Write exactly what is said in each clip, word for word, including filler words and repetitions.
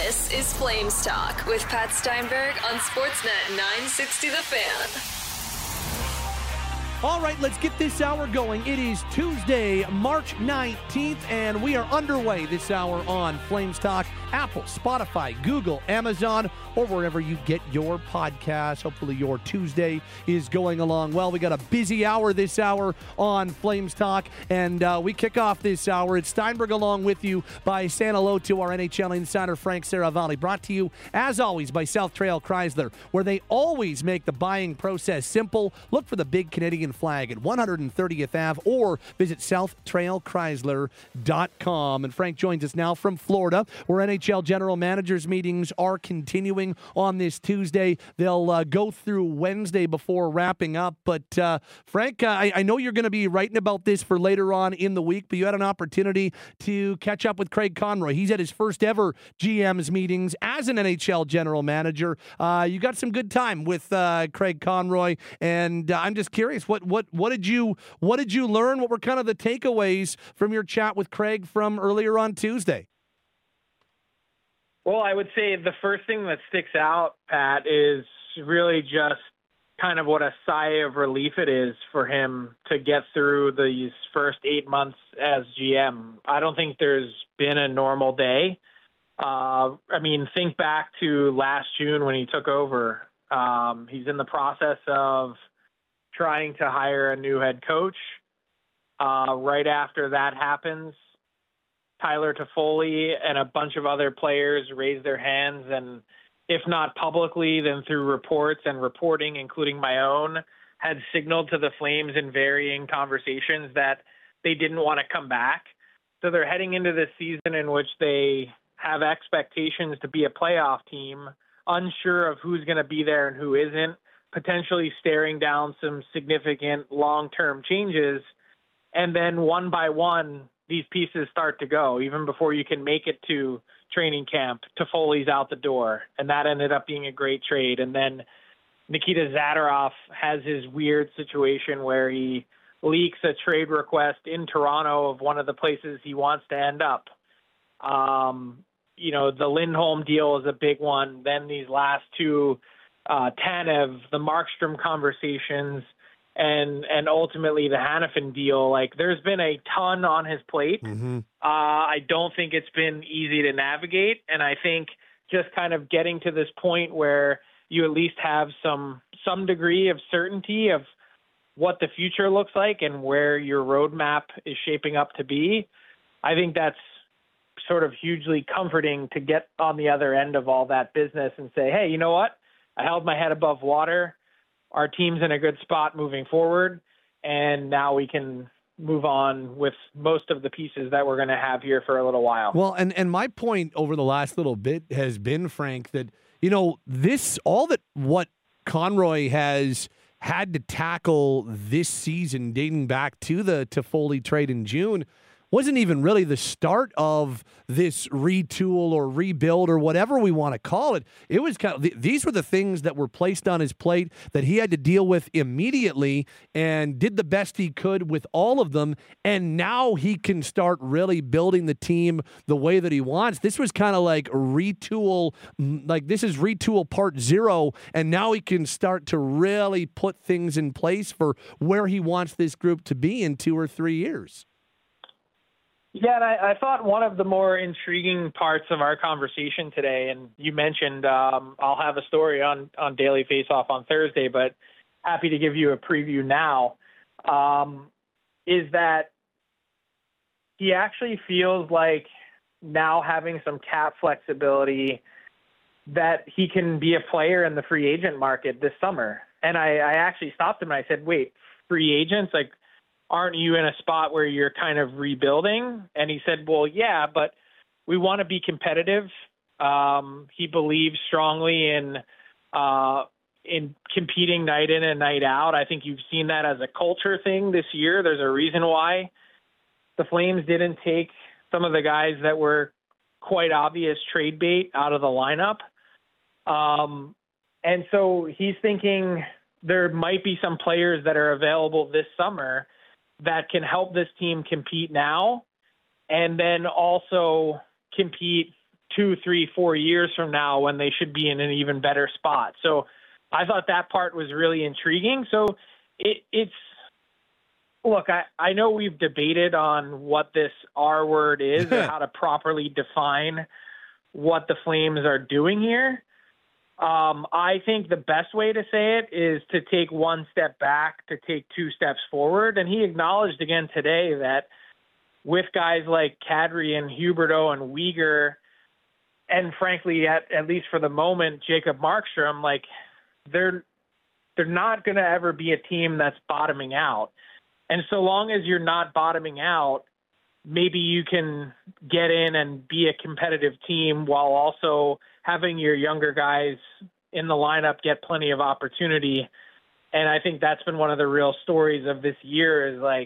This is Flames Talk with Pat Steinberg on Sportsnet nine sixty The Fan. All right, let's get this hour going. It is Tuesday, March nineteenth, and we are underway this hour on Flames Talk. Apple, Spotify, Google, Amazon, or wherever you get your podcasts. Hopefully your Tuesday is going along well. We got a busy hour this hour on Flames Talk, and uh, we kick off this hour. It's Steinberg along with you by saying hello to our N H L insider, Frank Seravalli. Brought to you, as always, by South Trail Chrysler, where they always make the buying process simple. Look for the big Canadian flag at one thirtieth Ave or visit south trail chrysler dot com. And Frank joins us now from Florida, where N H L general managers meetings are continuing on this Tuesday. They'll uh, go through Wednesday before wrapping up. But uh, Frank, uh, I, I know you're going to be writing about this for later on in the week, but you had an opportunity to catch up with Craig Conroy. He's at his first ever G M's meetings as an N H L general manager. Uh, you got some good time with uh, Craig Conroy, and uh, I'm just curious, what what what did you what did you learn? What were kind of the takeaways from your chat with Craig from earlier on Tuesday? Well, I would say the first thing that sticks out, Pat, is really just kind of what a sigh of relief it is for him to get through these first eight months as G M. I don't think there's been a normal day. Uh, I mean, think back to last June when he took over. Um, he's in the process of trying to hire a new head coach. Uh, right after that happens, Tyler Toffoli and a bunch of other players raised their hands, and if not publicly, then through reports and reporting, including my own, had signaled to the Flames in varying conversations that they didn't want to come back. So they're heading into this season in which they have expectations to be a playoff team, unsure of who's going to be there and who isn't, potentially staring down some significant long-term changes. And then one by one, these pieces start to go, even before you can make it to training camp. Toffoli's out the door, and that ended up being a great trade. And then Nikita Zadorov has his weird situation where he leaks a trade request in Toronto of one of the places he wants to end up. Um, you know, the Lindholm deal is a big one. Then these last two, uh, Tanev, the Markstrom conversations, and and ultimately the Hanifin deal. Like, there's been a ton on his plate. Mm-hmm. Uh, I don't think it's been easy to navigate, and I think just kind of getting to this point where you at least have some some degree of certainty of what the future looks like and where your roadmap is shaping up to be, I think that's sort of hugely comforting to get on the other end of all that business and say, hey, you know what? I held my head above water. Our team's in a good spot moving forward, and now we can move on with most of the pieces that we're going to have here for a little while. Well, and, and my point over the last little bit has been, Frank, that, you know, this, all that what Conroy has had to tackle this season dating back to the Toffoli trade in June wasn't even really the start of this retool or rebuild or whatever we want to call it. It was kind of, these were the things that were placed on his plate that he had to deal with immediately, and did the best he could with all of them. And now he can start really building the team the way that he wants. This was kind of like retool, like this is retool part zero. And now he can start to really put things in place for where he wants this group to be in two or three years. Yeah, and I, I thought one of the more intriguing parts of our conversation today, and you mentioned um, I'll have a story on, on Daily Faceoff on Thursday, but happy to give you a preview now, um, is that he actually feels like now having some cap flexibility that he can be a player in the free agent market this summer. And I, I actually stopped him and I said, wait, free agents? Like, aren't you in a spot where you're kind of rebuilding? And he said, well, yeah, but we want to be competitive. Um, he believes strongly in uh, in competing night in and night out. I think you've seen that as a culture thing this year. There's a reason why the Flames didn't take some of the guys that were quite obvious trade bait out of the lineup. Um, and so he's thinking there might be some players that are available this summer that can help this team compete now and then also compete two, three, four years from now when they should be in an even better spot. So I thought that part was really intriguing. So it, it's, look, I, I know we've debated on what this R word is or how to properly define what the Flames are doing here. Um, I think the best way to say it is to take one step back, to take two steps forward. And he acknowledged again today that with guys like Kadri and Huberdeau and Weegar, and frankly, at, at least for the moment, Jacob Markstrom, like they're they're not going to ever be a team that's bottoming out. And so long as you're not bottoming out, maybe you can get in and be a competitive team while also having your younger guys in the lineup get plenty of opportunity. And I think that's been one of the real stories of this year is like,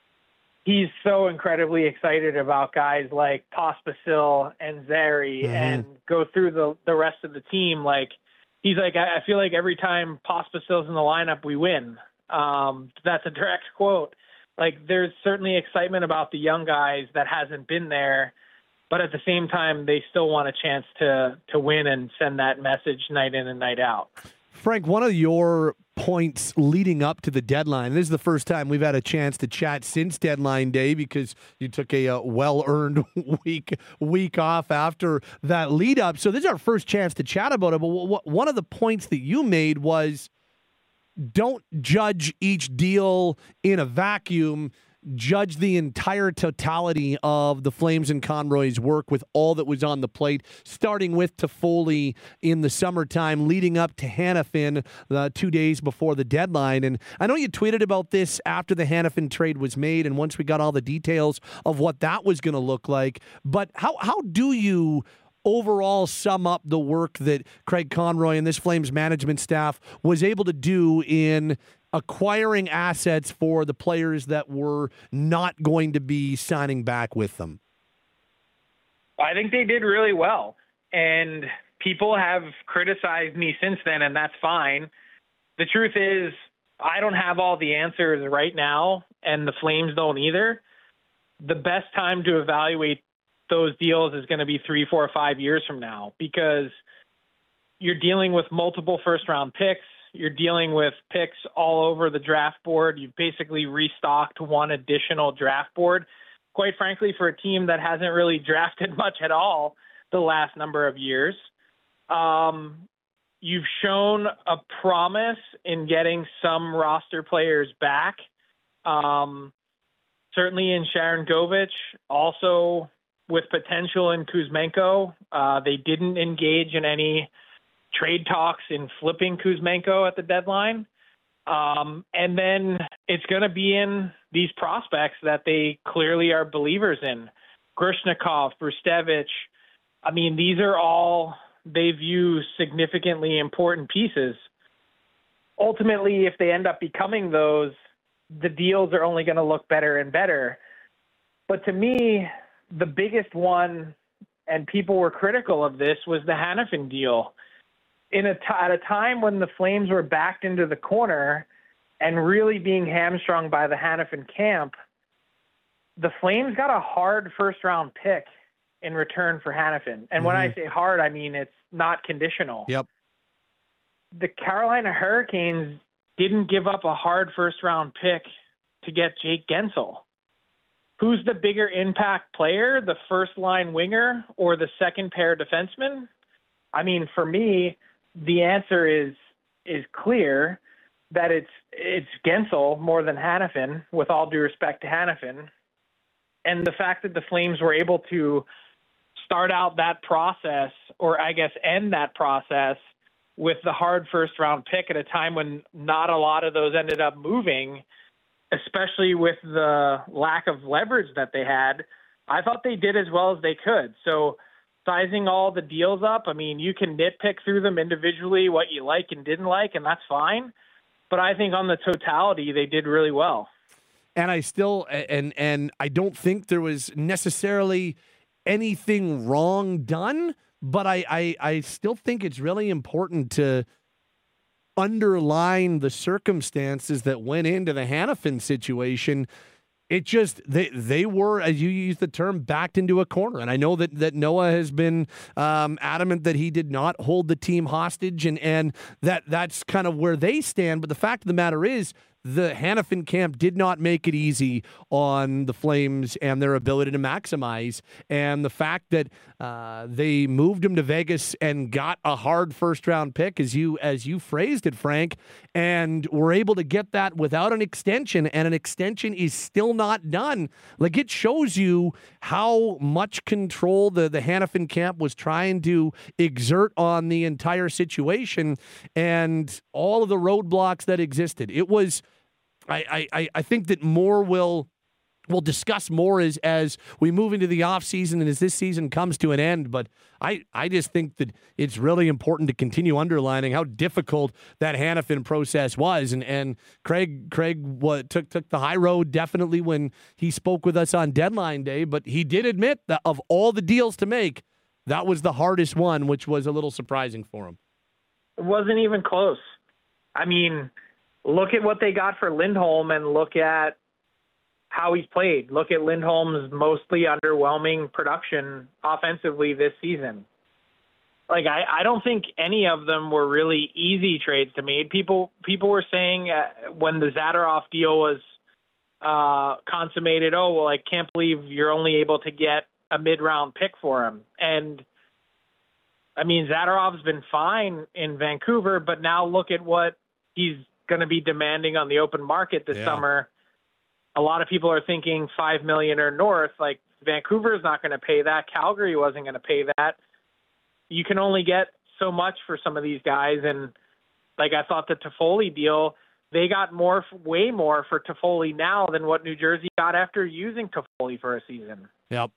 he's so incredibly excited about guys like Pospisil and Zary mm-hmm. and go through the, the rest of the team. Like, he's like, I, I feel like every time Pospisil's in the lineup, we win. Um, that's a direct quote. Like, there's certainly excitement about the young guys that hasn't been there, but at the same time, they still want a chance to to win and send that message night in and night out. Frank, one of your points leading up to the deadline, this is the first time we've had a chance to chat since deadline day because you took a uh, well-earned week week off after that lead up. So this is our first chance to chat about it. But w- w- one of the points that you made was don't judge each deal in a vacuum. Judge the entire totality of the Flames and Conroy's work with all that was on the plate, starting with Toffoli in the summertime, leading up to Hanifin uh, two days before the deadline. And I know you tweeted about this after the Hanifin trade was made and once we got all the details of what that was going to look like. But how how do you overall sum up the work that Craig Conroy and this Flames management staff was able to do in acquiring assets for the players that were not going to be signing back with them? I think they did really well. And people have criticized me since then, and that's fine. The truth is, I don't have all the answers right now, and the Flames don't either. The best time to evaluate those deals is going to be three, four, five years from now because you're dealing with multiple first-round picks. You're dealing with picks all over the draft board. You've basically restocked one additional draft board. Quite frankly, for a team that hasn't really drafted much at all the last number of years, um, you've shown a promise in getting some roster players back. Um, certainly in Sharon Govich, also with potential in Kuzmenko. Uh, they didn't engage in any trade talks in flipping Kuzmenko at the deadline. Um, and then it's going to be in these prospects that they clearly are believers in. Grishnikov, Brustevich. I mean, these are all they view significantly important pieces. Ultimately, if they end up becoming those, the deals are only going to look better and better. But to me, the biggest one, and people were critical of this, was the Hanifin deal. In a t- at a time when the Flames were backed into the corner and really being hamstrung by the Hanifin camp, the Flames got a hard first-round pick in return for Hanifin. And mm-hmm. when I say hard, I mean it's not conditional. Yep. The Carolina Hurricanes didn't give up a hard first-round pick to get Jake Gensel. Who's the bigger impact player, the first-line winger or the second-pair defenseman? I mean, for me, the answer is is clear that it's it's Gensel more than Hanifin, with all due respect to Hanifin. And the fact that the Flames were able to start out that process, or I guess end that process, with the hard first-round pick at a time when not a lot of those ended up moving, especially with the lack of leverage that they had, I thought they did as well as they could. So sizing all the deals up, I mean, you can nitpick through them individually, what you like and didn't like, and that's fine. But I think on the totality, they did really well. And I still, and and I don't think there was necessarily anything wrong done, but I, I, I still think it's really important to underline the circumstances that went into the Hanifin situation. It just they they were, as you used the term, backed into a corner, and I know that that Noah has been um, adamant that he did not hold the team hostage, and and that that's kind of where they stand. But the fact of the matter is, the Hanifin camp did not make it easy on the Flames and their ability to maximize. And the fact that uh, they moved him to Vegas and got a hard first-round pick, as you as you phrased it, Frank, and were able to get that without an extension, and an extension is still not done. Like, it shows you how much control the, the Hanifin camp was trying to exert on the entire situation and all of the roadblocks that existed. It was... I, I, I think that more will we'll discuss more as as we move into the offseason and as this season comes to an end. But I, I just think that it's really important to continue underlining how difficult that Hanifin process was. And and Craig Craig what, took took the high road definitely when he spoke with us on deadline day. But he did admit that of all the deals to make, that was the hardest one, which was a little surprising for him. It wasn't even close. I mean, look at what they got for Lindholm and look at how he's played. Look at Lindholm's mostly underwhelming production offensively this season. Like, I, I don't think any of them were really easy trades to make. People people were saying uh, when the Zadorov deal was uh, consummated, oh, well, I can't believe you're only able to get a mid-round pick for him. And, I mean, Zadorov's been fine in Vancouver, but now look at what he's going to be demanding on the open market this yeah. summer. A lot of people are thinking five million dollars or north. Like, Vancouver is not going to pay that. Calgary wasn't going to pay that. You can only get so much for some of these guys. And like, I thought the Toffoli deal, they got more, way more for Toffoli now than what New Jersey got after using Toffoli for a season. Yep.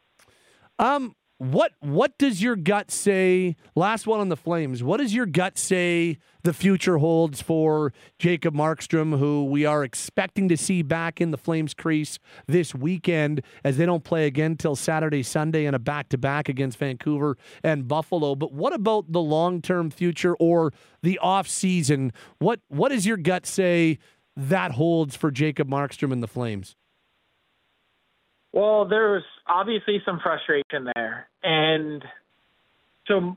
Um, What what does your gut say, last one on the Flames, what does your gut say the future holds for Jacob Markstrom, who we are expecting to see back in the Flames crease this weekend, as they don't play again till Saturday, Sunday, and a back-to-back against Vancouver and Buffalo? But what about the long-term future or the off-season? What, what does your gut say that holds for Jacob Markstrom and the Flames? Well, there was obviously some frustration there. And so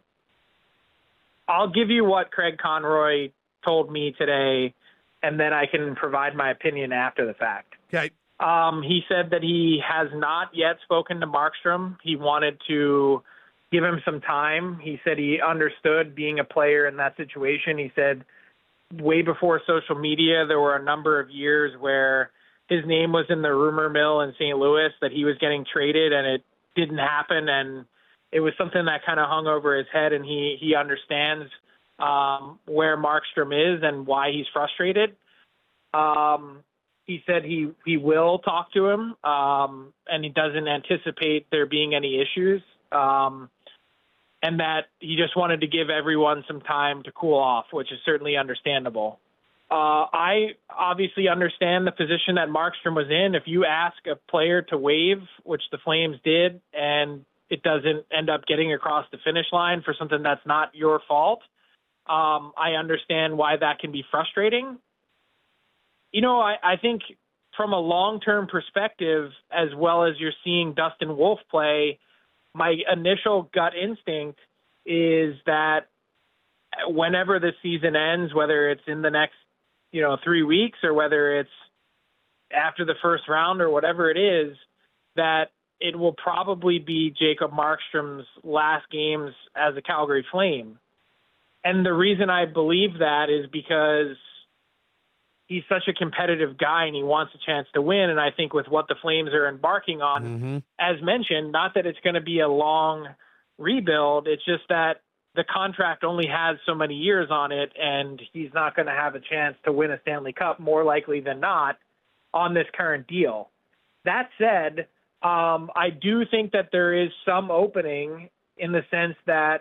I'll give you what Craig Conroy told me today, and then I can provide my opinion after the fact. Okay. Um, he said that he has not yet spoken to Markstrom. He wanted to give him some time. He said he understood being a player in that situation. He said way before social media, there were a number of years where his name was in the rumor mill in Saint Louis that he was getting traded, and it didn't happen. And it was something that kind of hung over his head, and he, he understands um, where Markstrom is and why he's frustrated. Um, he said he, he will talk to him, um, and he doesn't anticipate there being any issues, um, and that he just wanted to give everyone some time to cool off, which is certainly understandable. Uh, I obviously understand the position that Markstrom was in. If you ask a player to waive, which the Flames did, and it doesn't end up getting across the finish line for something that's not your fault, um, I understand why that can be frustrating. You know, I, I think from a long-term perspective, as well as you're seeing Dustin Wolf play, my initial gut instinct is that whenever the season ends, whether it's in the next you know, three weeks or whether it's after the first round or whatever it is, that it will probably be Jacob Markstrom's last games as a Calgary Flame. And the reason I believe that is because he's such a competitive guy and he wants a chance to win. And I think with what the Flames are embarking on, mm-hmm. as mentioned, not that it's going to be a long rebuild, it's just that the contract only has so many years on it, and he's not going to have a chance to win a Stanley Cup, more likely than not, on this current deal. That said, um, I do think that there is some opening in the sense that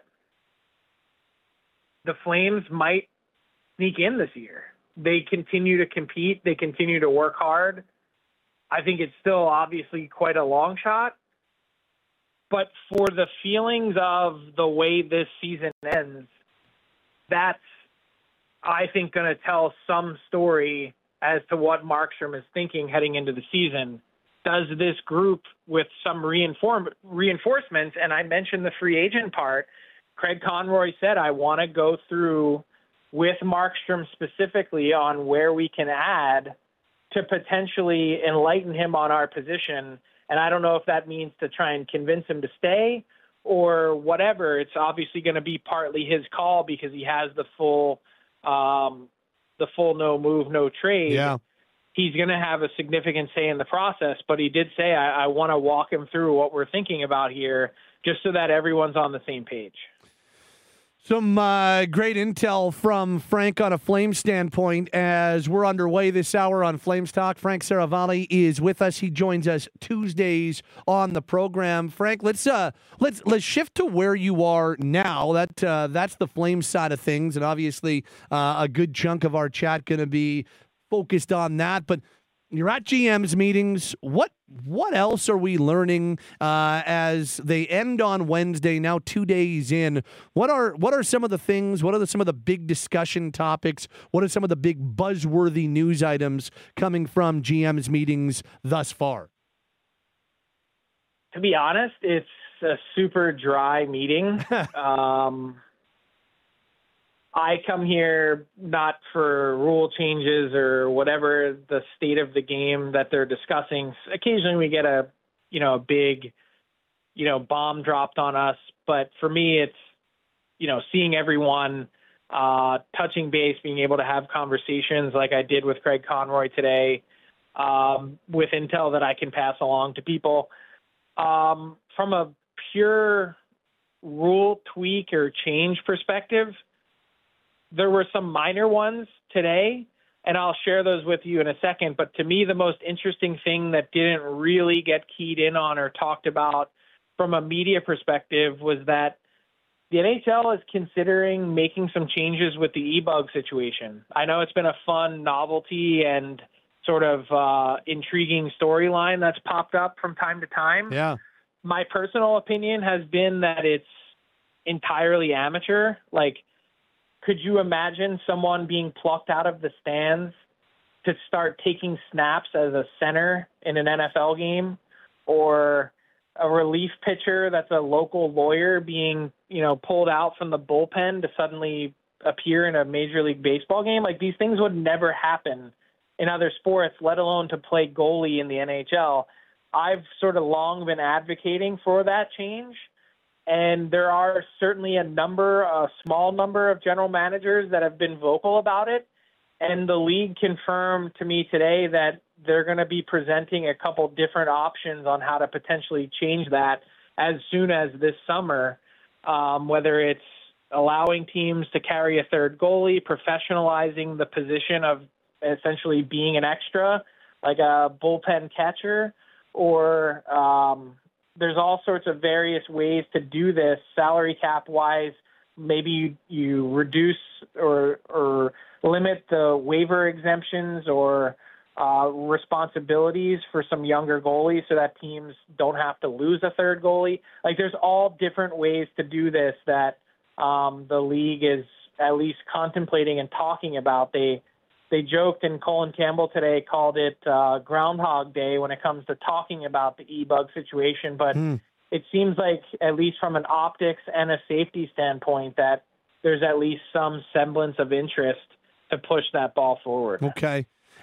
the Flames might sneak in this year. They continue to compete. They continue to work hard. I think it's still obviously quite a long shot. But for the feelings of the way this season ends, that's, I think, going to tell some story as to what Markstrom is thinking heading into the season. Does this group with some reinform- reinforcements, and I mentioned the free agent part, Craig Conroy said, I want to go through with Markstrom specifically on where we can add to potentially enlighten him on our position. And I don't know if that means to try and convince him to stay or whatever. It's obviously going to be partly his call because he has the full um, the full no move, no trade. Yeah. He's going to have a significant say in the process, but he did say, I, I want to walk him through what we're thinking about here just so that everyone's on the same page. Some uh, great intel from Frank on a Flames standpoint as we're underway this hour on Flames Talk. Frank Seravalli is with us. He joins us Tuesdays on the program. Frank, let's uh, let's let's shift to where you are now. That uh, that's the Flames side of things, and obviously uh, a good chunk of our chat going to be focused on that. But you're at G M's meetings. What what else are we learning uh, as they end on Wednesday? Now two days in, what are what are some of the things? What are the, some of the big discussion topics? What are some of the big buzzworthy news items coming from G M's meetings thus far? To be honest, it's a super dry meeting. um, I come here not for rule changes or whatever the state of the game that they're discussing. Occasionally we get a, you know, a big, you know, bomb dropped on us. But for me, it's, you know, seeing everyone uh, touching base, being able to have conversations like I did with Craig Conroy today um, with intel that I can pass along to people. Um, from a pure rule tweak or change perspective, there were some minor ones today, and I'll share those with you in a second. But to me, the most interesting thing that didn't really get keyed in on or talked about from a media perspective was that the N H L is considering making some changes with the e-bug situation. I know it's been a fun novelty and sort of uh, intriguing storyline that's popped up from time to time. Yeah. My personal opinion has been that it's entirely amateur. Like, could you imagine someone being plucked out of the stands to start taking snaps as a center in an N F L game, or a relief pitcher that's a local lawyer being, you know, pulled out from the bullpen to suddenly appear in a Major League Baseball game? Like, these things would never happen in other sports, let alone to play goalie in the N H L. I've sort of long been advocating for that change. And there are certainly a number, a small number of general managers that have been vocal about it. And the league confirmed to me today that they're going to be presenting a couple different options on how to potentially change that as soon as this summer, um, whether it's allowing teams to carry a third goalie, professionalizing the position of essentially being an extra, like a bullpen catcher, or um, there's all sorts of various ways to do this salary cap wise. Maybe you, you reduce or or limit the waiver exemptions or uh, responsibilities for some younger goalies so that teams don't have to lose a third goalie. Like, there's all different ways to do this that um, the league is at least contemplating and talking about. They They joked, and Colin Campbell today called it uh, Groundhog Day when it comes to talking about the e-bug situation. But mm. it seems like, at least from an optics and a safety standpoint, that there's at least some semblance of interest to push that ball forward. Okay.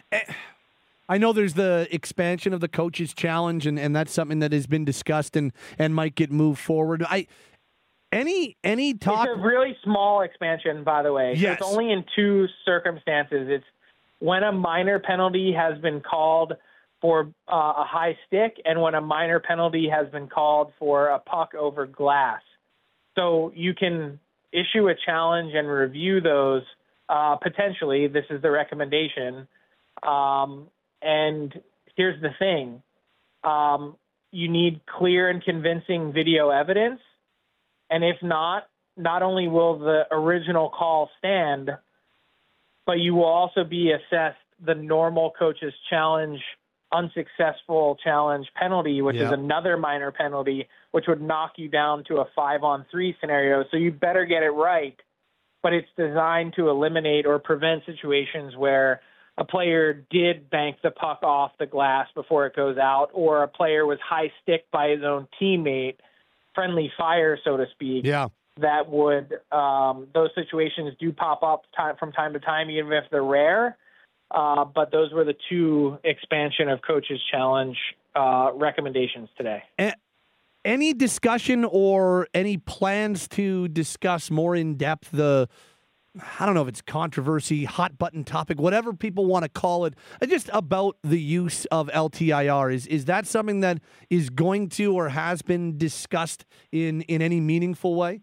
I know there's the expansion of the coaches challenge, and, and that's something that has been discussed and, and might get moved forward. I Any any talk? It's a really small expansion, by the way. Yes. It's only in two circumstances. It's when a minor penalty has been called for uh, a high stick, and when a minor penalty has been called for a puck over glass. So you can issue a challenge and review those uh, potentially. This is the recommendation. Um, and here's the thing. Um, you need clear and convincing video evidence. And if not, not only will the original call stand, but you will also be assessed the normal coach's challenge, unsuccessful challenge penalty, which yep. is another minor penalty, which would knock you down to a five-on-three scenario. So you better get it right. But it's designed to eliminate or prevent situations where a player did bank the puck off the glass before it goes out, or a player was high stick by his own teammate, friendly fire, so to speak. Yeah. That would, um, those situations do pop up time, from time to time, even if they're rare. Uh, but those were the two expansion of Coach's Challenge uh, recommendations today. And any discussion or any plans to discuss more in depth the, I don't know if it's controversy, hot button topic, whatever people want to call it, just about the use of L T I R? Is is that something that is going to or has been discussed in, in any meaningful way?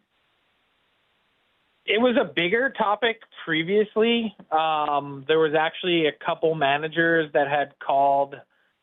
It was a bigger topic previously. Um, there was actually a couple managers that had called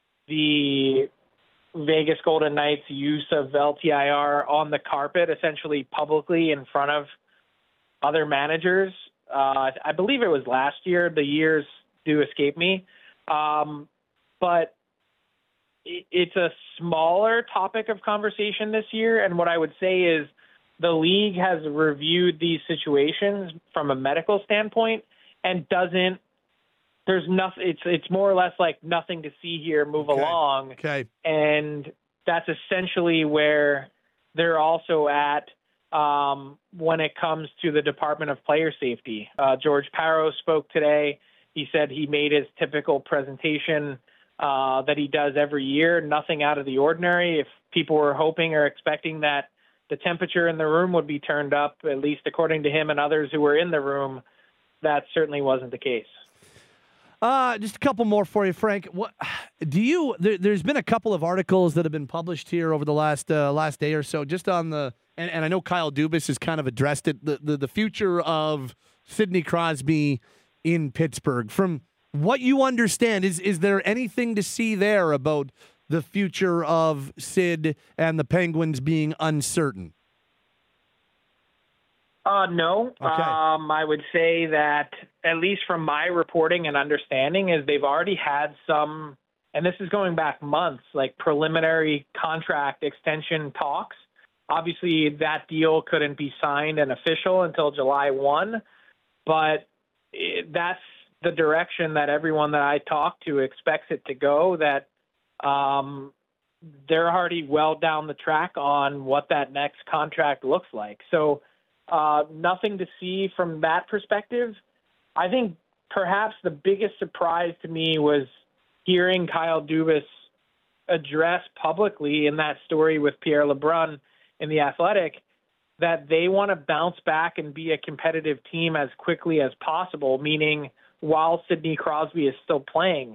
the Vegas Golden Knights' use of L T I R on the carpet, essentially publicly in front of other managers. Uh, I believe it was last year. The years do escape me. Um, but it, it's a smaller topic of conversation this year. And what I would say is the league has reviewed these situations from a medical standpoint and doesn't, there's nothing, it's, it's more or less like nothing to see here, move okay. along. Okay. And that's essentially where they're also at um, when it comes to the Department of Player Safety. Uh, George Parros spoke today. He said he made his typical presentation uh, that he does every year, nothing out of the ordinary. If people were hoping or expecting that the temperature in the room would be turned up, at least according to him and others who were in the room, that certainly wasn't the case. Uh, just a couple more for you, Frank. What do you? There, there's been a couple of articles that have been published here over the last uh, last day or so, just on the. And, and I know Kyle Dubas has kind of addressed it. The, the the future of Sidney Crosby in Pittsburgh. From what you understand, is is there anything to see there about the future of Sid and the Penguins being uncertain? Uh, no. Okay. Um, I would say that, at least from my reporting and understanding, is they've already had some, and this is going back months, like preliminary contract extension talks. Obviously, that deal couldn't be signed and official until July first, but it, that's the direction that everyone that I talk to expects it to go, that um, they're already well down the track on what that next contract looks like. So, Uh, nothing to see from that perspective. I think perhaps the biggest surprise to me was hearing Kyle Dubas address publicly in that story with Pierre LeBrun in The Athletic that they want to bounce back and be a competitive team as quickly as possible, meaning while Sidney Crosby is still playing.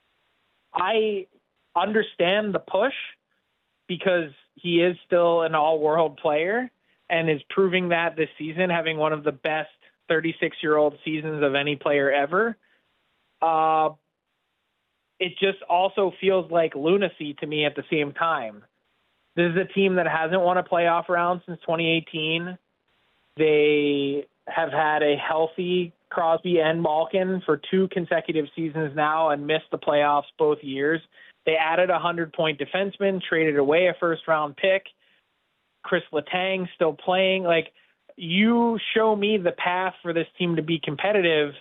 I understand the push because he is still an all-world player and is proving that this season, having one of the best thirty-six-year-old seasons of any player ever. Uh, it just also feels like lunacy to me at the same time. This is a team that hasn't won a playoff round since twenty eighteen. They have had a healthy Crosby and Malkin for two consecutive seasons now and missed the playoffs both years. They added a hundred-point defenseman, traded away a first-round pick. Chris Letang still playing. Like, you show me the path for this team to be competitive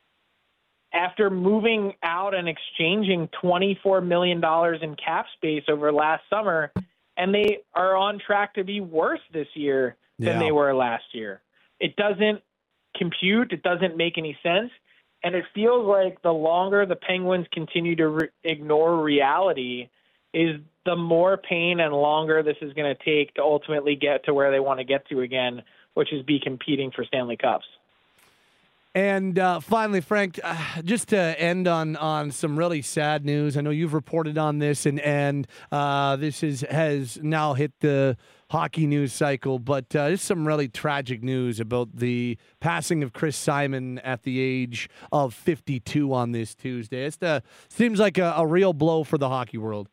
after moving out and exchanging twenty-four million dollars in cap space over last summer, and they are on track to be worse this year than Yeah. they were last year. It doesn't compute. It doesn't make any sense. And it feels like the longer the Penguins continue to re- ignore reality is the more pain and longer this is going to take to ultimately get to where they want to get to again, which is be competing for Stanley Cups. And uh, finally, Frank, uh, just to end on on some really sad news. I know you've reported on this, and and uh, this is has now hit the hockey news cycle. But uh, just some really tragic news about the passing of Chris Simon at the age of fifty-two on this Tuesday. It uh, seems like a, a real blow for the hockey world.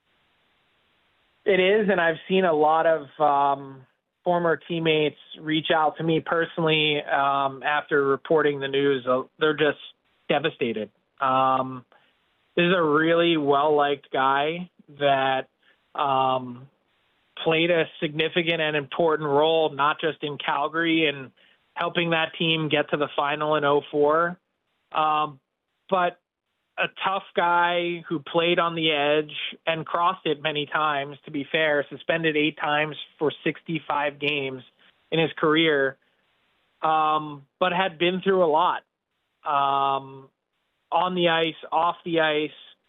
It is, and I've seen a lot of um, former teammates reach out to me personally um, after reporting the news. They're just devastated. Um, this is a really well-liked guy that um, played a significant and important role, not just in Calgary and helping that team get to the final in oh four, um, but a tough guy who played on the edge and crossed it many times, to be fair, suspended eight times for sixty-five games in his career, um, but had been through a lot um, on the ice, off the ice.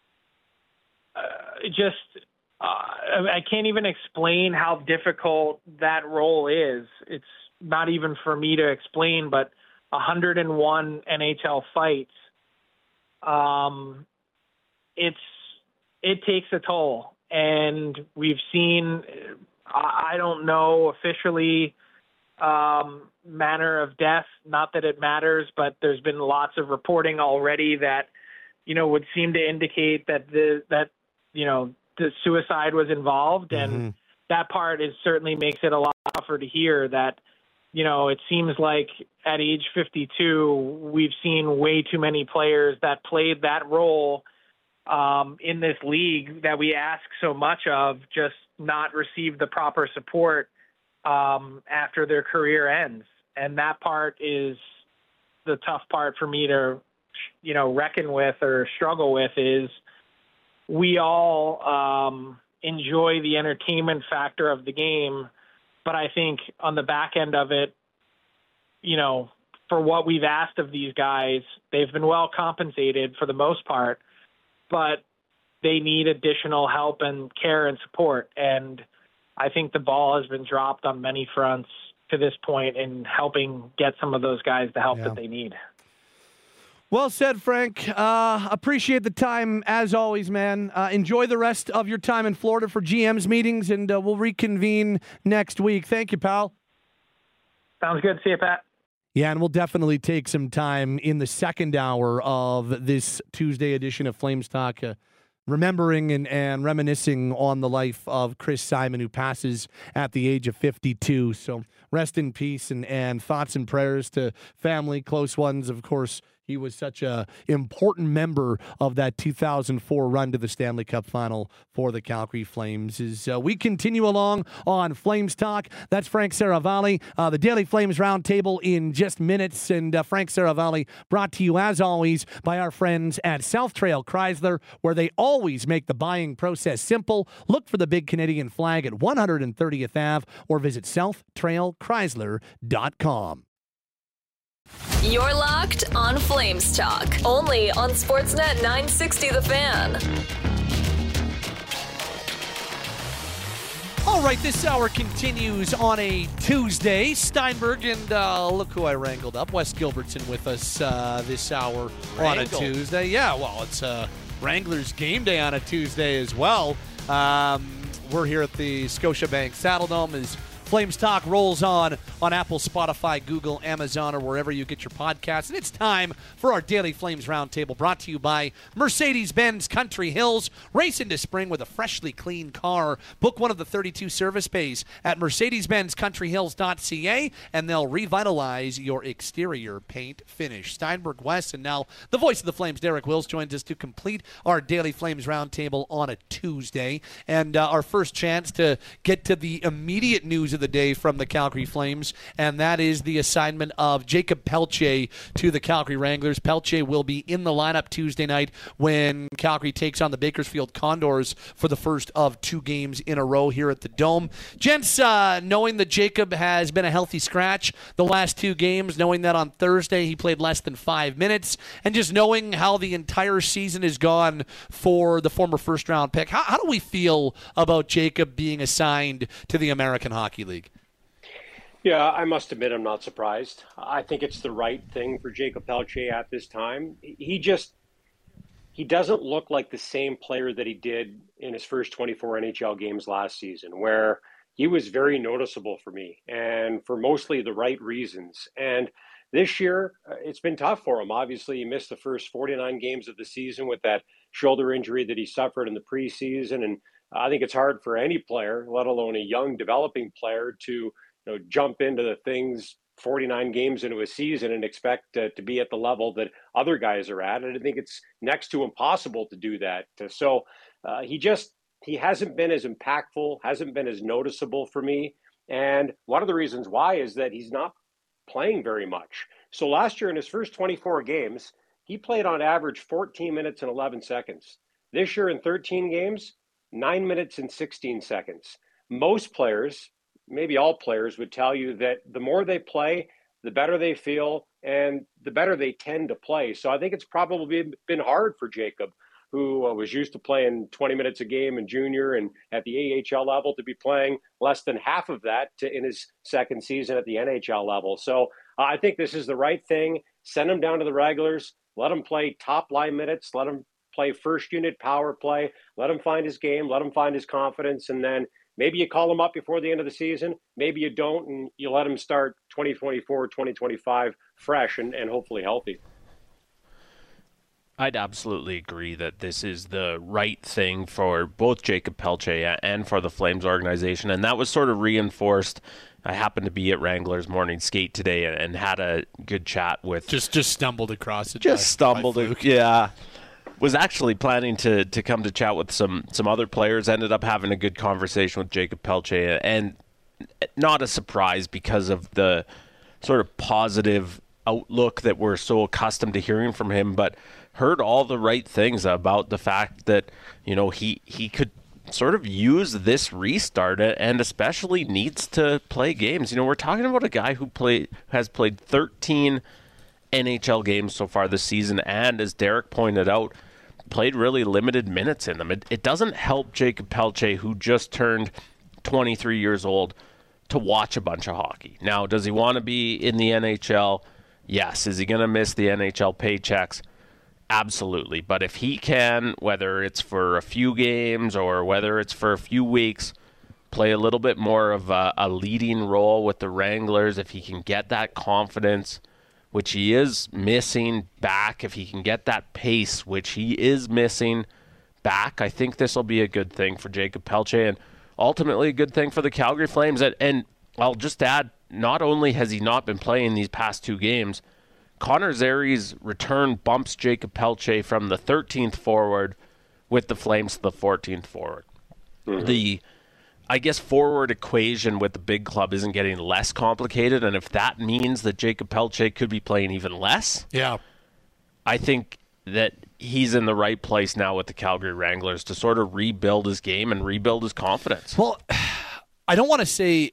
Uh, just, uh, I can't even explain how difficult that role is. It's not even for me to explain, but one hundred one N H L fights. Um, it's, it takes a toll, and we've seen, I don't know officially, um, manner of death, not that it matters, but there's been lots of reporting already that, you know, would seem to indicate that the, that, you know, the suicide was involved. And mm-hmm. that part is certainly makes it a lot tougher to hear that, you know, it seems like at age fifty-two, we've seen way too many players that played that role um, in this league that we ask so much of just not receive the proper support um, after their career ends. And that part is the tough part for me to, you know, reckon with or struggle with is we all um, enjoy the entertainment factor of the game. But I think on the back end of it, you know, for what we've asked of these guys, they've been well compensated for the most part, but they need additional help and care and support. And I think the ball has been dropped on many fronts to this point in helping get some of those guys the help yeah. that they need. Well said, Frank. Uh, appreciate the time, as always, man. Uh, enjoy the rest of your time in Florida for G M's meetings, and uh, we'll reconvene next week. Thank you, pal. Sounds good. See you, Pat. Yeah, and we'll definitely take some time in the second hour of this Tuesday edition of Flames Talk, uh, remembering and, and reminiscing on the life of Chris Simon, who passes at the age of fifty-two. So rest in peace, and, and thoughts and prayers to family, close ones, of course. He was such a important member of that two thousand four run to the Stanley Cup Final for the Calgary Flames. As uh, we continue along on Flames Talk, that's Frank Seravalli, uh, the Daily Flames Roundtable in just minutes. And uh, Frank Seravalli brought to you, as always, by our friends at South Trail Chrysler, where they always make the buying process simple. Look for the big Canadian flag at one hundred thirtieth Avenue or visit south trail chrysler dot com. You're locked on Flames Talk, only on Sportsnet nine sixty The Fan. All right, this hour continues on a Tuesday. Steinberg and uh, look who I wrangled up. Wes Gilbertson with us uh, this hour Wrangled. on a Tuesday. Yeah, well, it's uh, Wranglers game day on a Tuesday as well. Um, we're here at the Scotiabank Saddledome as Flames Talk rolls on on Apple, Spotify, Google, Amazon, or wherever you get your podcasts. And it's time for our Daily Flames Roundtable, brought to you by Mercedes-Benz Country Hills. Race into spring with a freshly clean car. Book one of the thirty-two service bays at mercedes benz country hills dot c a, and they'll revitalize your exterior paint finish. Steinberg West, and now the voice of the Flames, Derek Wills, joins us to complete our Daily Flames Roundtable on a Tuesday. And uh, our first chance to get to the immediate news of the day from the Calgary Flames, and that is the assignment of Jacob Pelletier to the Calgary Wranglers. Pelletier will be in the lineup Tuesday night when Calgary takes on the Bakersfield Condors for the first of two games in a row here at the Dome. Gents, uh, knowing that Jacob has been a healthy scratch the last two games, knowing that on Thursday he played less than five minutes, and just knowing how the entire season has gone for the former first-round pick, how, how do we feel about Jacob being assigned to the American Hockey League? Yeah, I must admit I'm not surprised. I think it's the right thing for Jacob Pelletier at this time. He just, he doesn't look like the same player that he did in his first twenty-four N H L games last season, where he was very noticeable for me and for mostly the right reasons. And this year, it's been tough for him. Obviously, he missed the first forty-nine games of the season with that shoulder injury that he suffered in the preseason. And I think it's hard for any player, let alone a young developing player, to you know, jump into the things forty-nine games into a season and expect uh, to be at the level that other guys are at. And I think it's next to impossible to do that. So uh, he just, he hasn't been as impactful, hasn't been as noticeable for me. And one of the reasons why is that he's not playing very much. So last year in his first twenty-four games, he played on average fourteen minutes and eleven seconds. This year in thirteen games, nine minutes and sixteen seconds. Most players, maybe all players, would tell you that the more they play, the better they feel and the better they tend to play. So I think it's probably been hard for Jacob, who was used to playing twenty minutes a game in junior and at the A H L level, to be playing less than half of that to, in his second season at the N H L level. So uh, I think this is the right thing. Send him down to the regulars. Let him play top line minutes. Let him play first unit power play. Let him find his game. Let him find his confidence. And then maybe you call him up before the end of the season. Maybe you don't, and you let him start twenty twenty-four, twenty twenty-five fresh and, and hopefully healthy. I'd absolutely agree that this is the right thing for both Jakob Pelletier and for the Flames organization, and that was sort of reinforced. I happened to be at Wranglers morning skate today and had a good chat with... Just just stumbled across it. Just by, stumbled, by it, yeah. Was actually planning to to come to chat with some, some other players. Ended up having a good conversation with Jakob Pelletier, and not a surprise because of the sort of positive outlook that we're so accustomed to hearing from him, but heard all the right things about the fact that, you know, he, he could sort of use this restart and especially needs to play games. You know, we're talking about a guy who play, has played thirteen N H L games so far this season, and as Derek pointed out, played really limited minutes in them. It, it doesn't help Jakob Pelletier, who just turned twenty-three years old, to watch a bunch of hockey. Now, does he want to be in the N H L? Yes. Is he going to miss the N H L paychecks? Absolutely. But if he can, whether it's for a few games or whether it's for a few weeks, play a little bit more of a, a leading role with the Wranglers, if he can get that confidence, which he is missing back, if he can get that pace, which he is missing back, I think this will be a good thing for Jakob Pelletier and ultimately a good thing for the Calgary Flames. And, and I'll just add, not only has he not been playing these past two games, Connor Zary's return bumps Jakob Pelletier from the thirteenth forward with the Flames to the fourteenth forward. Mm-hmm. The, I guess, forward equation with the big club isn't getting less complicated, and if that means that Jakob Pelletier could be playing even less, yeah, I think that he's in the right place now with the Calgary Wranglers to sort of rebuild his game and rebuild his confidence. Well, I don't want to say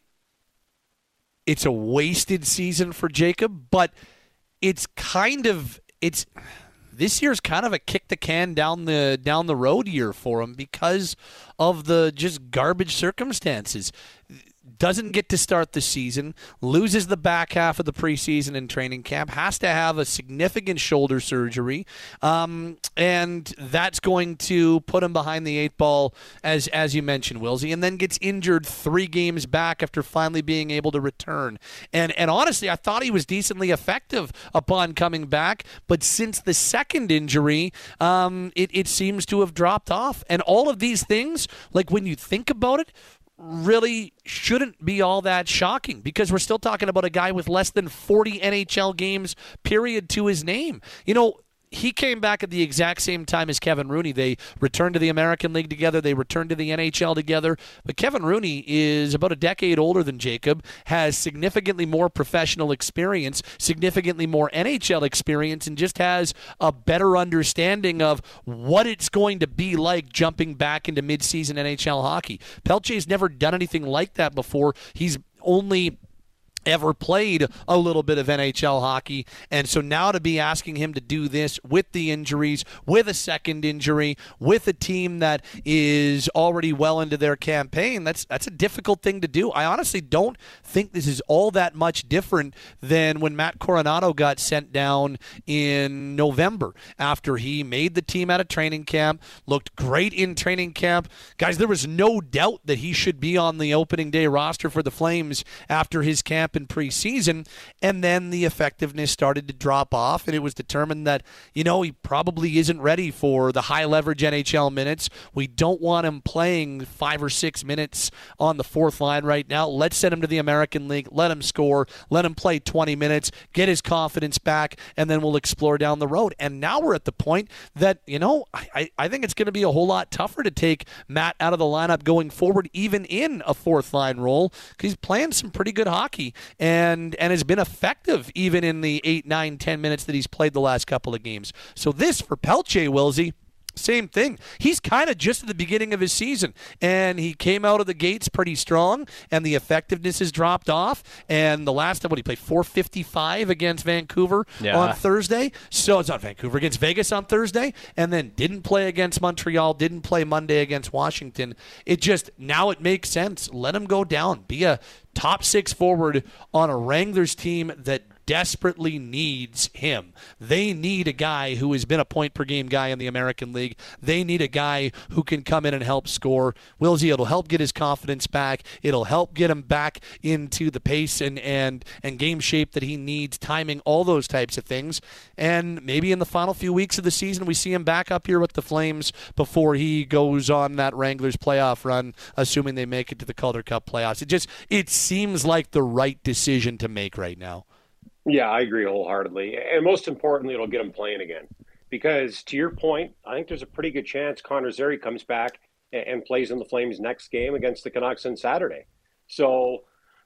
it's a wasted season for Jacob, but it's kind of it's this year's kind of a kick the can down the down the road year for him because of the just garbage circumstances. Doesn't get to start the season, loses the back half of the preseason and training camp, has to have a significant shoulder surgery, um, and that's going to put him behind the eight ball, as as you mentioned, Wilsey, and then gets injured three games back after finally being able to return. And and honestly, I thought he was decently effective upon coming back, but since the second injury, um, it, it seems to have dropped off. And all of these things, like when you think about it, really shouldn't be all that shocking because we're still talking about a guy with less than forty N H L games, period, to his name. You know, he came back at the exact same time as Kevin Rooney. They returned to the American League together. They returned to the N H L together. But Kevin Rooney is about a decade older than Jacob, has significantly more professional experience, significantly more N H L experience, and just has a better understanding of what it's going to be like jumping back into midseason N H L hockey. Pelletier's never done anything like that before. He's only ever played a little bit of N H L hockey, and so now to be asking him to do this with the injuries, with a second injury, with a team that is already well into their campaign, that's that's a difficult thing to do. I honestly don't think this is all that much different than when Matt Coronado got sent down in November after he made the team out of training camp, looked great in training camp. Guys, there was no doubt that he should be on the opening day roster for the Flames after his camp in preseason, and then the effectiveness started to drop off, and it was determined that, you know, he probably isn't ready for the high leverage N H L minutes. We don't want him playing five or six minutes on the fourth line right now. Let's send him to the American League, let him score, let him play twenty minutes, get his confidence back, and then we'll explore down the road. And now we're at the point that, you know, I, I think it's going to be a whole lot tougher to take Matt out of the lineup going forward, even in a fourth line role, because he's playing some pretty good hockey. and and has been effective even in the eight, nine, ten minutes that he's played the last couple of games. So this for Pelche, Wilsey, same thing. He's kind of just at the beginning of his season, and he came out of the gates pretty strong, and the effectiveness has dropped off. And the last time, what, he played four fifty-five against Vancouver yeah. on Thursday. So it's not Vancouver, against Vegas on Thursday, and then didn't play against Montreal, didn't play Monday against Washington. It just, now it makes sense. Let him go down. Be a top six forward on a Wranglers team that desperately needs him. They need a guy who has been a point-per-game guy in the American League. They need a guy who can come in and help score. Wilsey, it'll help get his confidence back. It'll help get him back into the pace and, and, and game shape that he needs, timing, all those types of things. And maybe in the final few weeks of the season, we see him back up here with the Flames before he goes on that Wranglers playoff run, assuming they make it to the Calder Cup playoffs. It just, it seems like the right decision to make right now. Yeah, I agree wholeheartedly. And most importantly, it'll get him playing again. Because to your point, I think there's a pretty good chance Connor Zary comes back and plays in the Flames next game against the Canucks on Saturday. So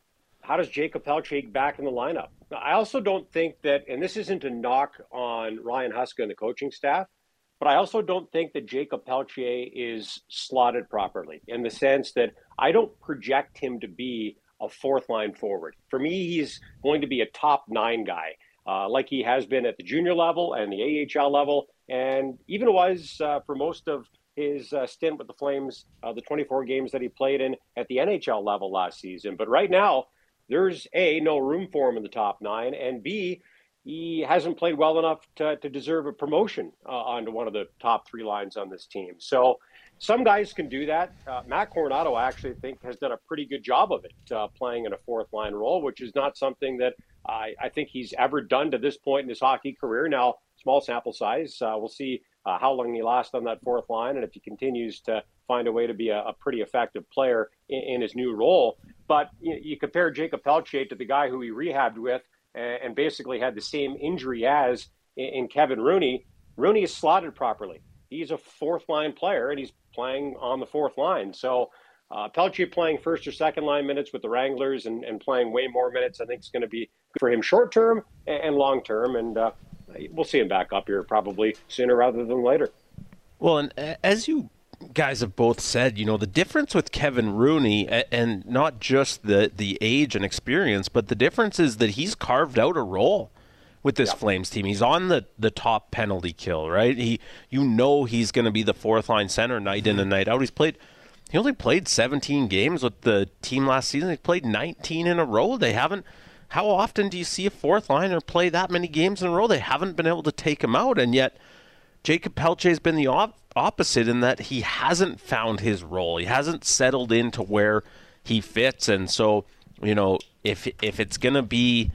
how does Jacob Pelche back in the lineup? I also don't think that, and this isn't a knock on Ryan Huska and the coaching staff, but I also don't think that Jacob Pelche is slotted properly in the sense that I don't project him to be a fourth line forward. For me, he's going to be a top nine guy, uh, like he has been at the junior level and the A H L level, and even was uh, for most of his uh, stint with the Flames, uh, the twenty-four games that he played in at the N H L level last season. But right now, there's A, no room for him in the top nine, and B, he hasn't played well enough to, to deserve a promotion uh, onto one of the top three lines on this team. So some guys can do that. Uh, Matt Coronado, I actually think, has done a pretty good job of it, uh, playing in a fourth-line role, which is not something that I, I think he's ever done to this point in his hockey career. Now, small sample size. Uh, we'll see uh, how long he lasts on that fourth line and if he continues to find a way to be a, a pretty effective player in, in his new role. But you, you compare Jacob Pelche to the guy who he rehabbed with and, and basically had the same injury as in, in Kevin Rooney. Rooney is slotted properly. He's a fourth-line player, and he's playing on the fourth line. So uh, Pelche playing first or second-line minutes with the Wranglers and, and playing way more minutes, I think is going to be good for him short-term and, and long-term. And uh, we'll see him back up here probably sooner rather than later. Well, and as you guys have both said, you know, the difference with Kevin Rooney, and not just the, the age and experience, but the difference is that he's carved out a role with this yeah. Flames team. He's on the, the top penalty kill, right? He, you know, he's going to be the fourth line center night mm-hmm. in and night out. He's played, he only played seventeen games with the team last season. He played nineteen in a row. They haven't, how often do you see a fourth liner play that many games in a row? They haven't been able to take him out. And yet Jacob Pelche has been the op- opposite in that he hasn't found his role. He hasn't settled into where he fits. And so, you know, if, if it's going to be,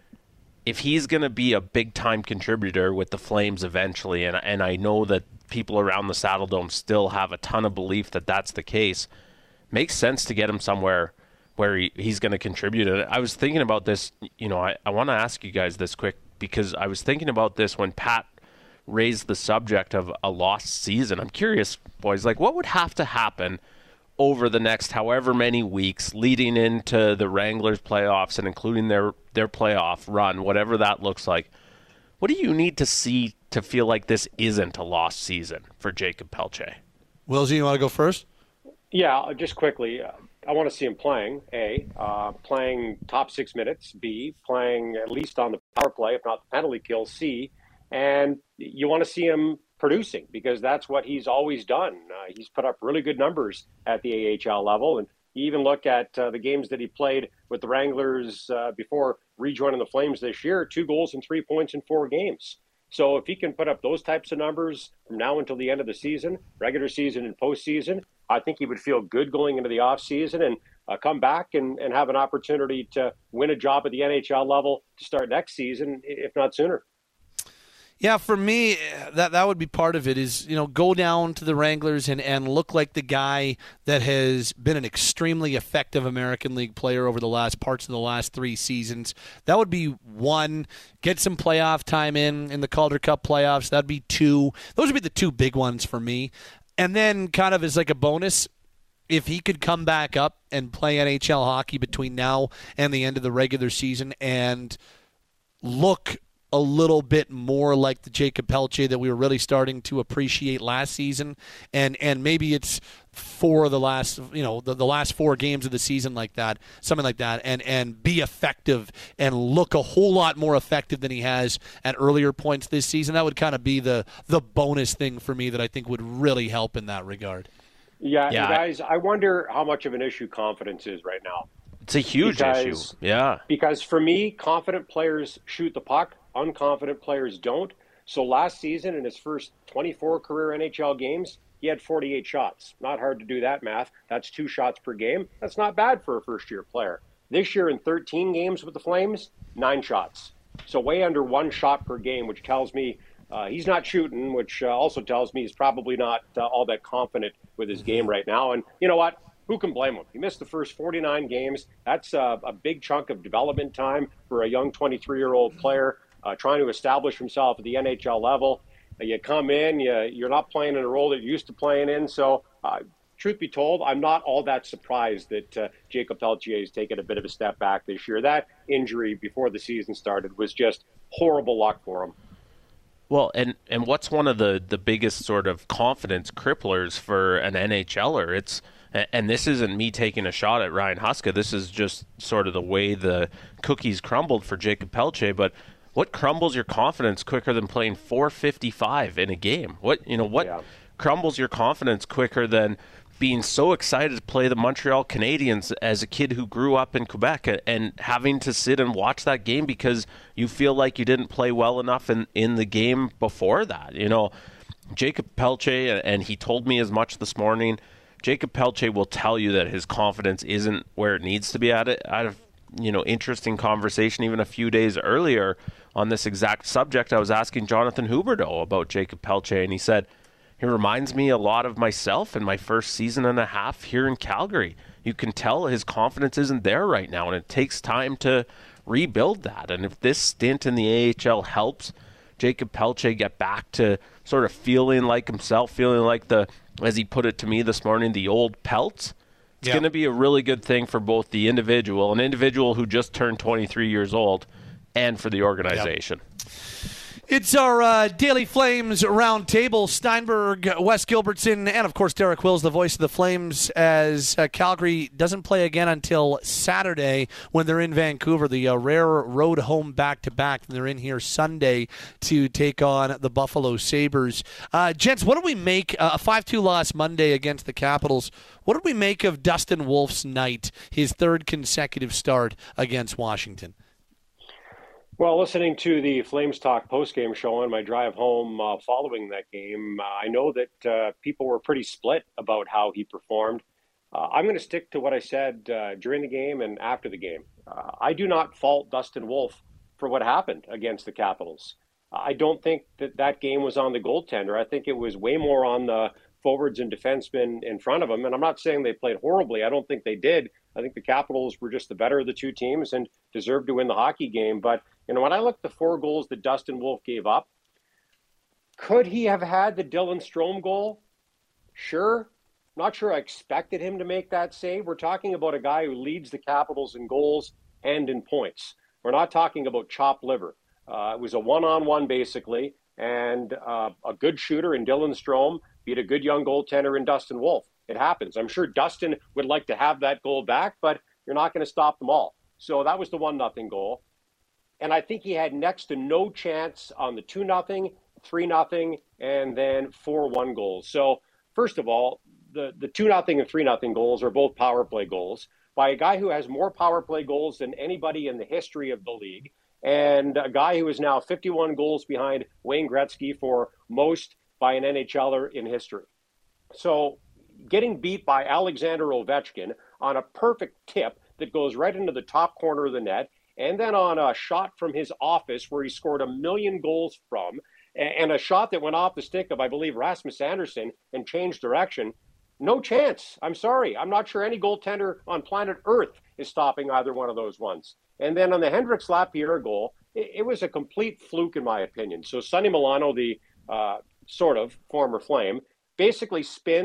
if he's going to be a big-time contributor with the Flames eventually, and and I know that people around the Saddle Dome still have a ton of belief that that's the case, makes sense to get him somewhere where he, he's going to contribute. And I was thinking about this, you know, I, I want to ask you guys this quick, because I was thinking about this when Pat raised the subject of a lost season. I'm curious, boys, like what would have to happen over the next however many weeks leading into the Wranglers playoffs and including their, their playoff run, whatever that looks like? What do you need to see to feel like this isn't a lost season for Jacob Pelche? Wilsey, you want to go first? Yeah, just quickly. Uh, I want to see him playing, A, uh, playing top six minutes, B, playing at least on the power play, if not the penalty kill, C, and you want to see him producing, because that's what he's always done. Uh, he's put up really good numbers at the A H L level. And you even look at uh, the games that he played with the Wranglers uh, before rejoining the Flames this year, two goals and three points in four games. So if he can put up those types of numbers from now until the end of the season, regular season and postseason, I think he would feel good going into the offseason and uh, come back and, and have an opportunity to win a job at the N H L level to start next season, if not sooner. Yeah, for me, that that would be part of it is, you know, go down to the Wranglers and, and look like the guy that has been an extremely effective American League player over the last parts of the last three seasons. That would be one. Get some playoff time in, in the Calder Cup playoffs. That'd be two. Those would be the two big ones for me. And then kind of as like a bonus, if he could come back up and play N H L hockey between now and the end of the regular season and look a little bit more like the Jakob Pelletier that we were really starting to appreciate last season, and and maybe it's for the last you know the, the last four games of the season like that, something like that, and and be effective and look a whole lot more effective than he has at earlier points this season. That would kind of be the the bonus thing for me that I think would really help in that regard. Yeah, yeah. guys, I wonder how much of an issue confidence is right now. It's a huge because, issue. Yeah. Because for me, confident players shoot the puck. Unconfident players don't. So last season, in his first twenty-four career N H L games, he had forty-eight shots. Not hard to do that math. That's two shots per game. That's not bad for a first-year player. This year in thirteen games with the Flames, nine shots. So way under one shot per game, which tells me uh, he's not shooting, which uh, also tells me he's probably not uh, all that confident with his game right now. And you know what? Who can blame him? He missed the first forty-nine games. That's a, a big chunk of development time for a young twenty-three-year-old player. Uh, trying to establish himself at the N H L level. Uh, you come in, you, you're not playing in a role that you're used to playing in. So, uh, truth be told, I'm not all that surprised that uh, Jakob Pelletier has taken a bit of a step back this year. That injury before the season started was just horrible luck for him. Well, and, and what's one of the, the biggest sort of confidence cripplers for an NHLer? It's and this isn't me taking a shot at Ryan Huska. This is just sort of the way the cookies crumbled for Jakob Pelletier, but what crumbles your confidence quicker than playing four fifty-five in a game? What you know, what yeah. crumbles your confidence quicker than being so excited to play the Montreal Canadiens as a kid who grew up in Quebec and having to sit and watch that game because you feel like you didn't play well enough in, in the game before that? You know, Jakob Pelletier, and he told me as much this morning, Jakob Pelletier will tell you that his confidence isn't where it needs to be at it. Out of you know, interesting conversation even a few days earlier on this exact subject. I was asking Jonathan Huberdeau about Jakob Pelletier, and he said, he reminds me a lot of myself in my first season and a half here in Calgary. You can tell his confidence isn't there right now, and it takes time to rebuild that. And if this stint in the A H L helps Jakob Pelletier get back to sort of feeling like himself, feeling like the, as he put it to me this morning, the old Pelts, it's yep. going to be a really good thing for both the individual, an individual who just turned twenty-three years old, and for the organization. Yep. It's our uh, Daily Flames roundtable. Steinberg, Wes Gilbertson, and of course Derek Wills, the voice of the Flames, as uh, Calgary doesn't play again until Saturday when they're in Vancouver. The uh, rare road home back-to-back. They're in here Sunday to take on the Buffalo Sabres. Uh, gents, what do we make uh, a five two loss Monday against the Capitals? What did we make of Dustin Wolf's night, his third consecutive start against Washington? Well, listening to the Flames Talk postgame show on my drive home uh, following that game, uh, I know that uh, people were pretty split about how he performed. Uh, I'm going to stick to what I said uh, during the game and after the game. Uh, I do not fault Dustin Wolf for what happened against the Capitals. I don't think that that game was on the goaltender. I think it was way more on the forwards and defensemen in front of him. And I'm not saying they played horribly. I don't think they did. I think the Capitals were just the better of the two teams and deserved to win the hockey game. But, you know, when I look at the four goals that Dustin Wolf gave up, could he have had the Dylan Strome goal? Sure. Not sure I expected him to make that save. We're talking about a guy who leads the Capitals in goals and in points. We're not talking about chopped liver. Uh, it was a one-on-one, basically, and uh, a good shooter in Dylan Strome beat a good young goaltender in Dustin Wolf. It happens. I'm sure Dustin would like to have that goal back, but you're not going to stop them all. So that was the one nothing goal. And I think he had next to no chance on the two nothing, three nothing, and then four one goals. So first of all, the, the two nothing and three nothing goals are both power play goals by a guy who has more power play goals than anybody in the history of the league, and a guy who is now fifty-one goals behind Wayne Gretzky for most by an NHLer in history. So getting beat by Alexander Ovechkin on a perfect tip that goes right into the top corner of the net, and then on a shot from his office where he scored a million goals from, and a shot that went off the stick of, I believe, Rasmus Andersson and changed direction. No chance. I'm sorry. I'm not sure any goaltender on planet Earth is stopping either one of those ones. And then on the Hendrix Lapierre goal, it, it was a complete fluke, in my opinion. So Sonny Milano, the uh, sort of former Flame, basically spins,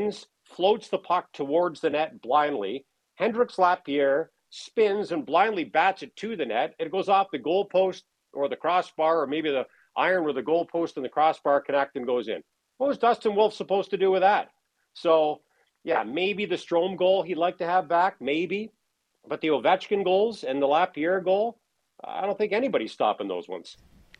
floats the puck towards the net blindly. Hendrix Lapierre spins and blindly bats it to the net. It goes off the goalpost or the crossbar, or maybe the iron where the goalpost and the crossbar connect and goes in. What was Dustin Wolf supposed to do with that? So, yeah, maybe the Strome goal he'd like to have back, maybe. But the Ovechkin goals and the Lapierre goal, I don't think anybody's stopping those ones.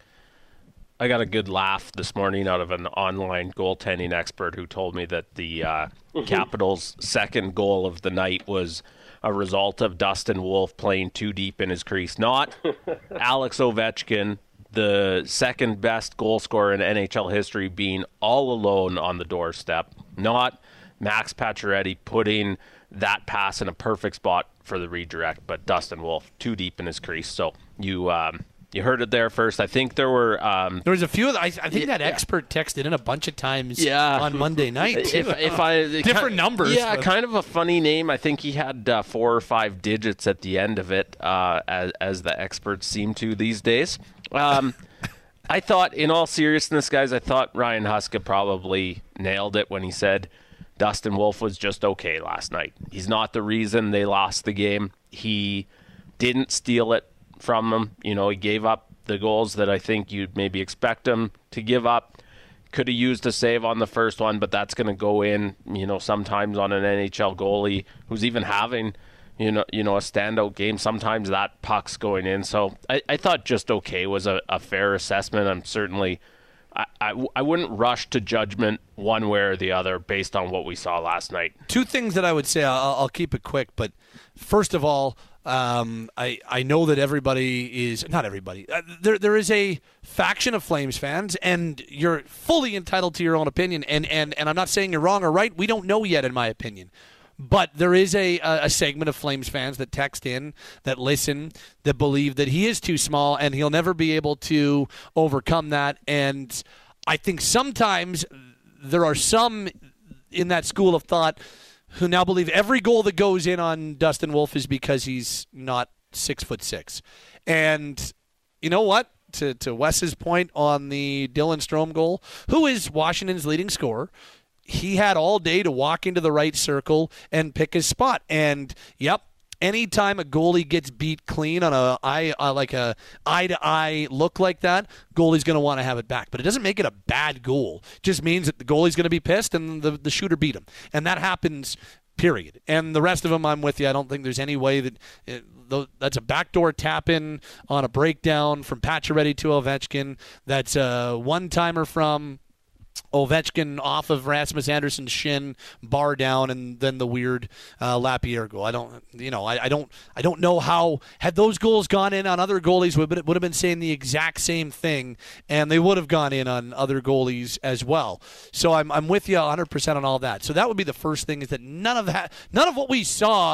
I got a good laugh this morning out of an online goaltending expert who told me that the uh, Capitals' second goal of the night was a result of Dustin Wolf playing too deep in his crease. Not Alex Ovechkin, the second best goal scorer in N H L history, being all alone on the doorstep. Not Max Pacioretty putting that pass in a perfect spot for the redirect, but Dustin Wolf too deep in his crease. So you um, you heard it there first. I think there were um, there was a few. Of the, I, I think yeah, that expert texted in a bunch of times yeah. on Monday night. Too. If, if I different kind, numbers, yeah, but. kind of a funny name. I think he had uh, four or five digits at the end of it, uh, as as the experts seem to these days. Um, I thought, in all seriousness, guys, I thought Ryan Huska probably nailed it when he said Dustin Wolf was just okay last night. He's not the reason they lost the game. He didn't steal it from them. You know, he gave up the goals that I think you'd maybe expect him to give up. Could have used a save on the first one, but that's going to go in, you know, sometimes on an N H L goalie who's even having, you know, you know, a standout game. Sometimes that puck's going in. So I, I thought just okay was a, a fair assessment. I'm certainly, I, I, I wouldn't rush to judgment one way or the other based on what we saw last night. Two things that I would say, I'll, I'll keep it quick, but first of all, Um, I, I know that everybody is, not everybody, uh, there there is a faction of Flames fans, and you're fully entitled to your own opinion, and, and, and I'm not saying you're wrong or right. We don't know yet, in my opinion. But there is a, a segment of Flames fans that text in, that listen, that believe that he is too small, and he'll never be able to overcome that. And I think sometimes there are some in that school of thought who now believe every goal that goes in on Dustin Wolf is because he's not six foot six. And you know what? To to Wes's point on the Dylan Strome goal, who is Washington's leading scorer, he had all day to walk into the right circle and pick his spot. And yep, anytime a goalie gets beat clean on a eye, uh, like a eye-to-eye look like that, goalie's going to want to have it back. But it doesn't make it a bad goal. It just means that the goalie's going to be pissed and the, the shooter beat him. And that happens, period. And the rest of them, I'm with you. I don't think there's any way that it, that's a backdoor tap-in on a breakdown from Pacioretty to Ovechkin. That's a one-timer from Ovechkin off of Rasmus Anderson's shin, bar down, and then the weird uh, Lapierre goal. I don't, you know, I, I don't, I don't know how had those goals gone in on other goalies, would would have been saying the exact same thing, and they would have gone in on other goalies as well. So I'm, I'm with you one hundred percent on all that. So that would be the first thing, is that none of that, none of what we saw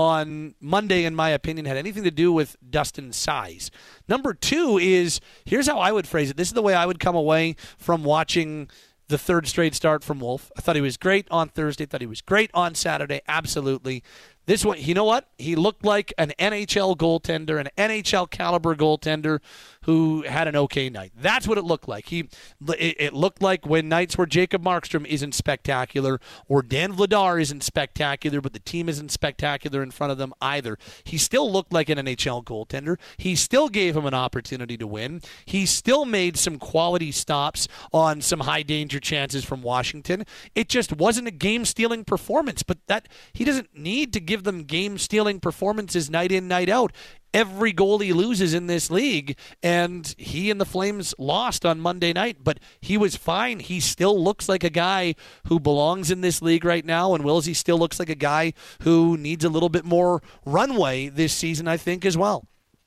on Monday, in my opinion, had anything to do with Dustin's size. Number two is, here's how I would phrase it. This is the way I would come away from watching the third straight start from Wolf. I thought he was great on Thursday. Thought he was great on Saturday. Absolutely. This one, you know what? He looked like an N H L goaltender, an N H L caliber goaltender who had an okay night. That's what it looked like. He, it, it looked like when nights where Jacob Markstrom isn't spectacular or Dan Vladar isn't spectacular, but the team isn't spectacular in front of them either. He still looked like an N H L goaltender. He still gave him an opportunity to win. He still made some quality stops on some high danger chances from Washington. It just wasn't a game-stealing performance, but that he doesn't need to give them game-stealing performances night in, night out. Every goalie loses in this league, and he and the Flames lost on Monday night, but he was fine. He still looks like a guy who belongs in this league right now, and Wilsey still looks like a guy who needs a little bit more runway this season, I think, as well.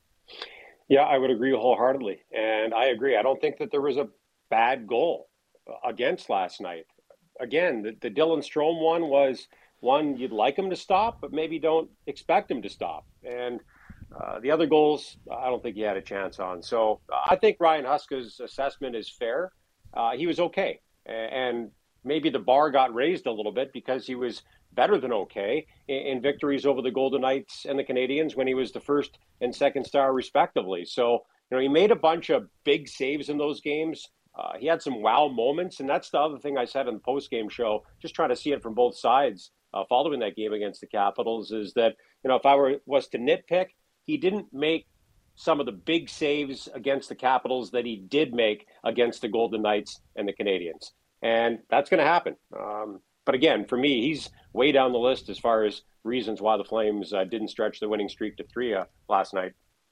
Yeah, I would agree wholeheartedly, and I agree. I don't think that there was a bad goal against last night. Again, the, the Dylan Strome one was one you'd like him to stop, but maybe don't expect him to stop. And Uh, the other goals, I don't think he had a chance on. So uh, I think Ryan Huska's assessment is fair. Uh, he was okay. And maybe the bar got raised a little bit because he was better than okay in, in victories over the Golden Knights and the Canadiens when he was the first and second star respectively. So, you know, he made a bunch of big saves in those games. Uh, he had some wow moments, and that's the other thing I said in the post-game show, just trying to see it from both sides uh, following that game against the Capitals, is that, you know, if I were was to nitpick, he didn't make some of the big saves against the Capitals that he did make against the Golden Knights and the Canadiens. And that's going to happen. Um, but again, for me, he's way down the list as far as reasons why the Flames uh, didn't stretch the winning streak to three uh, last night.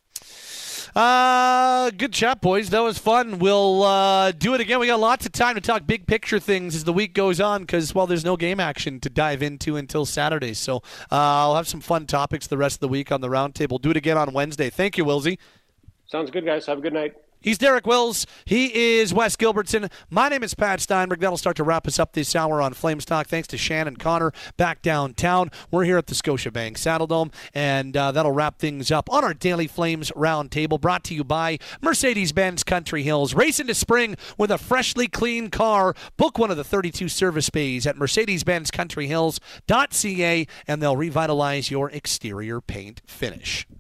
Uh, good chat, boys. That was fun. We'll uh, do it again. We got lots of time to talk big picture things as the week goes on because, well, there's no game action to dive into until Saturday. So uh, I'll have some fun topics the rest of the week on the roundtable. Do it again on Wednesday. Thank you, Wilsey. Sounds good, guys. Have a good night. He's Derek Wills. He is Wes Gilbertson. My name is Pat Steinberg. That'll start to wrap us up this hour on Flames Talk. Thanks to Shannon Connor back downtown. We're here at the Scotiabank Saddledome, and uh, that'll wrap things up on our Daily Flames Roundtable, brought to you by Mercedes-Benz Country Hills. Race into spring with a freshly clean car. Book one of the thirty-two service bays at mercedes benz country hills dot c a, and they'll revitalize your exterior paint finish.